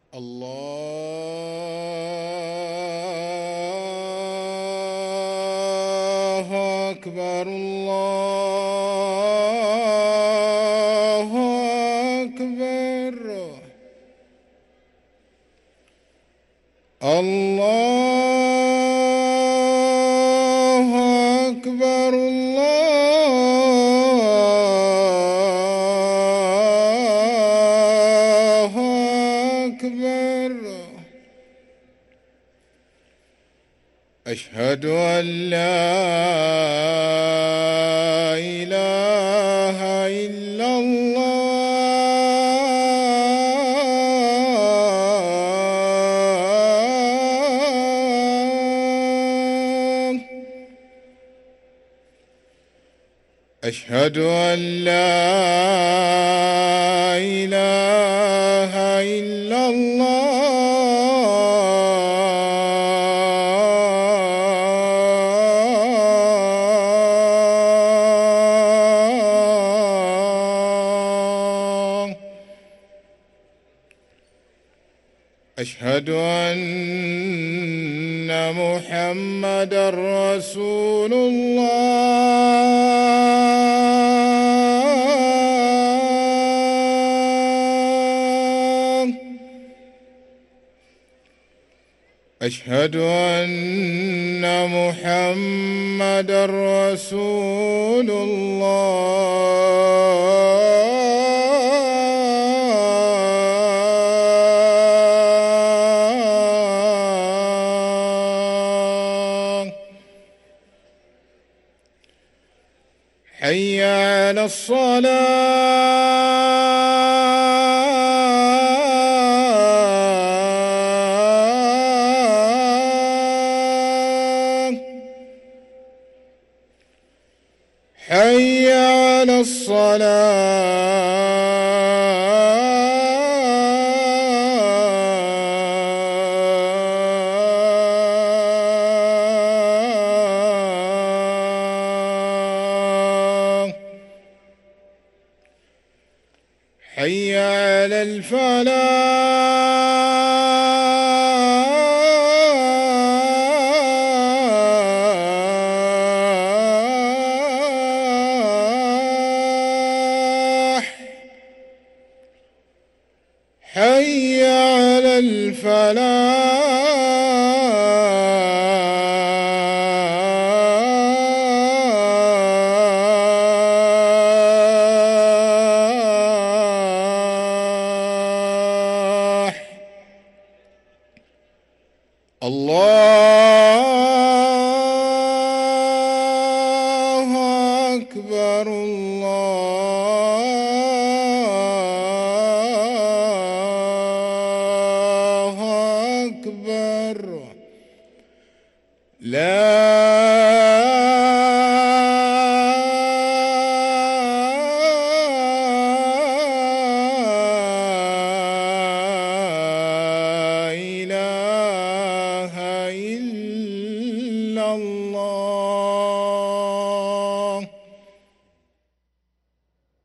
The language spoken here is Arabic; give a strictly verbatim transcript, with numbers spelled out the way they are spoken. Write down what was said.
الله أكبر الله أكبر الله أكبر الله أكبر أشهد أن لا إله إلا الله أشهد أن لا إله إلا الله أشهد أن محمدًا رسول الله أشهد أن محمدًا رسول الله حي على الصلاة حي على الصلاة حي على الفلاح حي على الفلاح الله أكبر الله أكبر لا